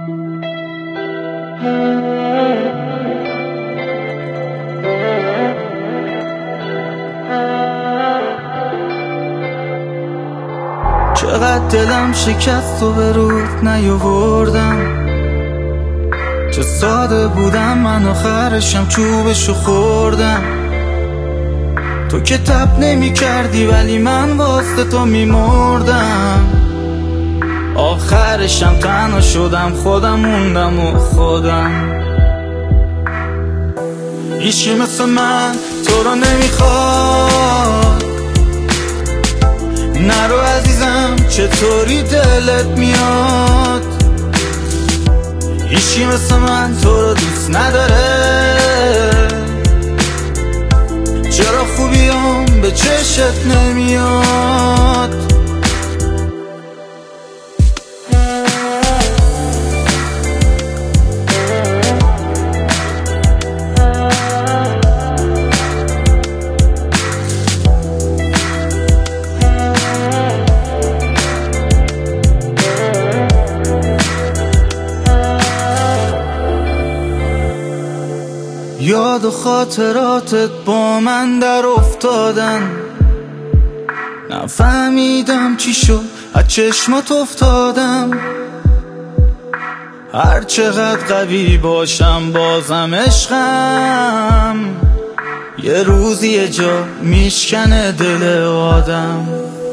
چقدر دلم شکست و به رود نیاوردم، چه ساده بودم من آخرشم چوبشو خوردم. تو که تب نمی کردی ولی من واسه تو می مردم. آخرشم تنها شدم، خودم موندم و خودم. هیچی مثل من تو رو نمیخواد، نرو عزیزم چطوری دلت میاد. هیچی مثل من تو رو دوست نداره، چرا خوبیام به چشت نمیاد. یاد و خاطراتت با من در افتادن، نفهمیدم چی شد از چشمات افتادم. هر چقدر قوی باشم بازم عشقم، یه روزی یه جا میشکنه دل آدم.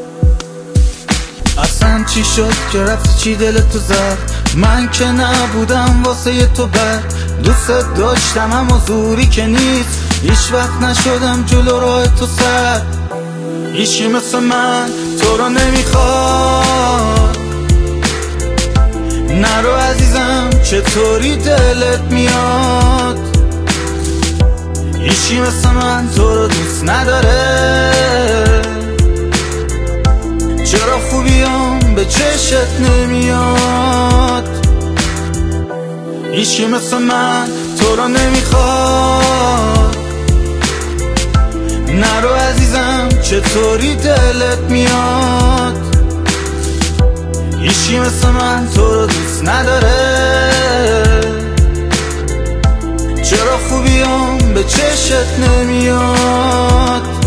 اصلا چی شد که رفتی چی دلتو زد؟ من که نبودم واسه تو بد، دوست داشتم اما زوری که نیست. هیچ وقت نشدم جلو راه تو سر. هیچی مثل من تو رو نمیخواد، نرو عزیزم چطوری دلت میاد. هیچی مثل من تو رو دوست نداره، چرا خوبیام به چشت نمیاد. هیچی مثل من تو رو نمیخواد، نرو عزیزم چطوری دلت میاد. هیچی مثل من تو رو دوست نداره، چرا خوبیام به چشت نمیاد.